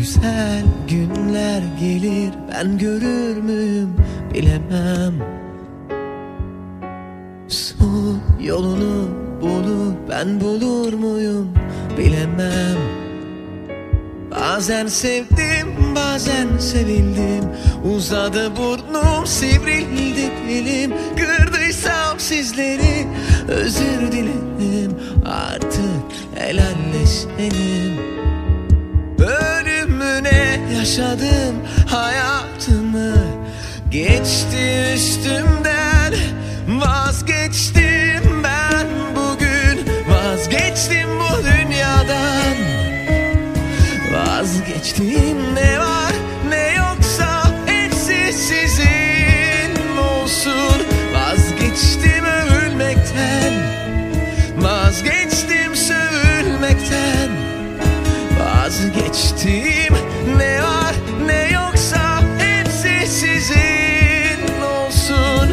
Güzel günler gelir, ben görür müyüm bilemem. Su yolunu bulur, ben bulur muyum bilemem. Bazen sevdim, bazen sevildim. Uzadı burnum, sivrildi dilim. Kırdıysam sizleri özür dilerim. Artık helalleşelim. Ölümüne yaşadım hayatımı. Geçti üstümden, vazgeçtim ben bugün. Vazgeçtim bu dünyadan. Vazgeçtim, ne var ne yoksa hepsi sizin olsun. Vazgeçtim övülmekten, vazgeçtim sövülmekten. Vazgeçtim, ne var ne yoksa hepsi sizin olsun.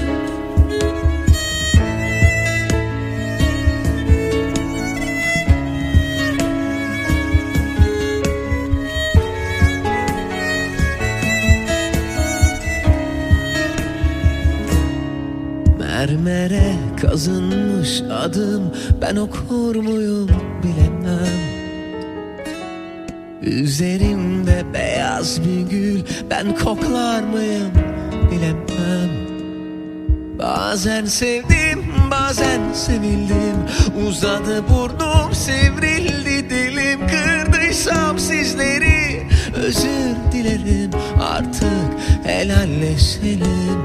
Mermere kazınmış adım, ben okur muyum bilemem. Üzerimde beyaz bir gül, ben koklar mıyım bilemem. Bazen sevdim, bazen sevildim. Uzadı burnum, sivrildi dilim. Kırdıysam sizleri özür dilerim. Artık helalleşelim.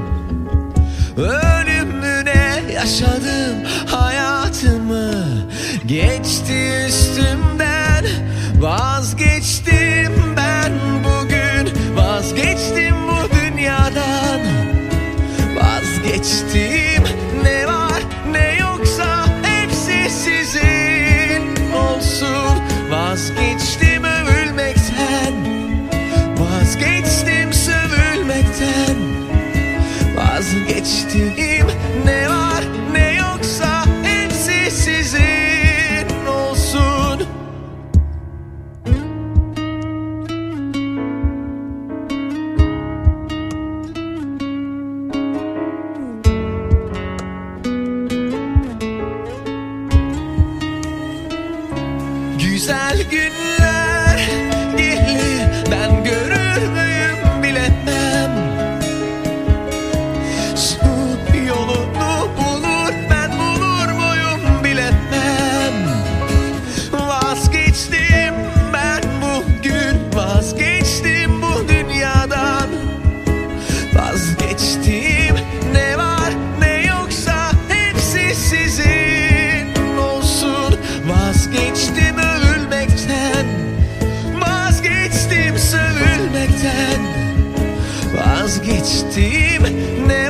Ölümüne yaşadım hayatımı. Geçti üstümden, vazgeçtim ben bugün. Vazgeçtim bu dünyadan. Vazgeçtim, ne var ne yoksa hepsi sizin olsun. Vazgeçtim övülmekten, vazgeçtim sövülmekten. Vazgeçtim, ne var ne yoksa hepsi sizin olsun. Güzel günler gelir, ben görür müyüm bilemem. Su yolunu bulur, ben bulur muyum bilemem. Vazgeçtim ben bugün, vazgeçtim bu dünyadan. Vazgeçtim, ne var ne yoksa hepsi sizin olsun. Vazgeçtim övülmekten, vazgeçtim sövülmekten. Vazgeçtim, ne